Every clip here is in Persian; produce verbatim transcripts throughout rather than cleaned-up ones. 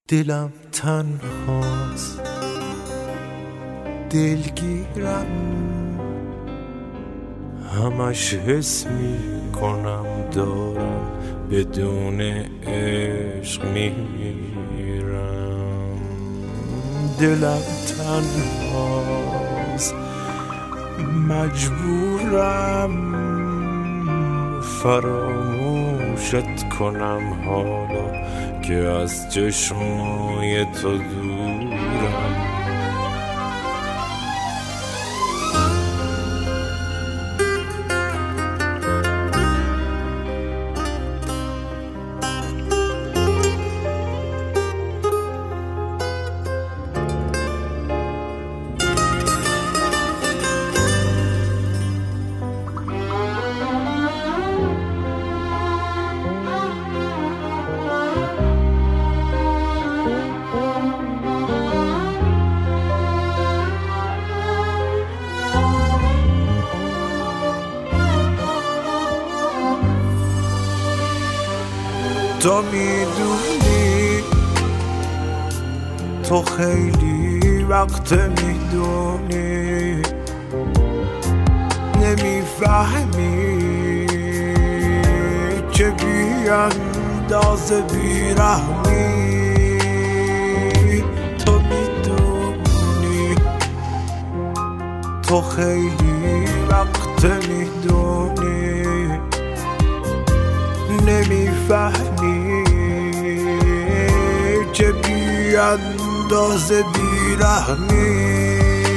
دلم تنهاست، دلگیرم، همش حس می کنم دارم بدون عشق میمیرم. دلم تنهاست، مجبورم فراموشت کنم حالا که از چشمای تو دورم. تو میدونی، تو خیلی وقت میدونی، نمیفهمی چه بیاندازه بیرحمی. تو میدونی، تو خیلی وقت میدونی، نمیفهمی چه بیاندازه بیرحمی.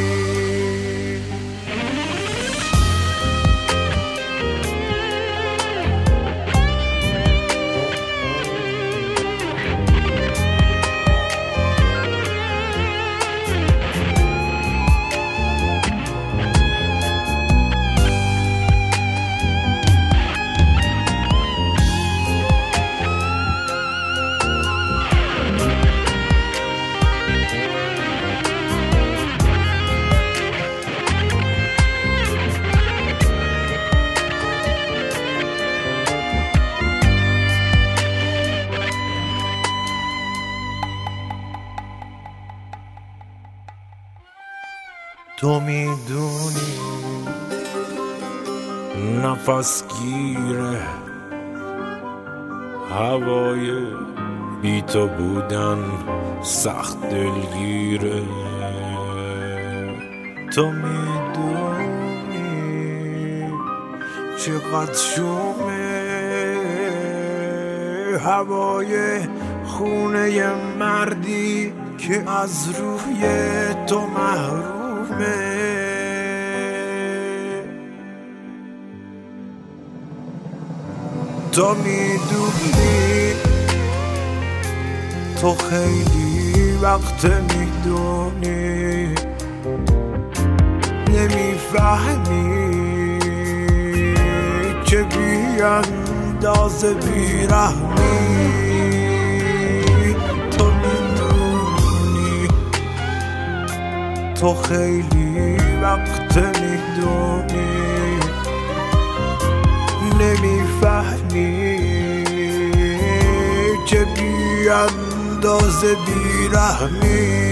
تو میدونی، نفس گیره هوای بی تو بودن، سخت دلگیره. تو میدونی چقدر شومه هوای خونه مردی که از روی تو محروم. تو میدونی، تو خیلی وقت میدونی، نمیفهمی چه بیاندازه بیرحمی. تو میدونی، تو خیلی وقت میدونی، نمیفهمی چه بیاندازه بیرحمی.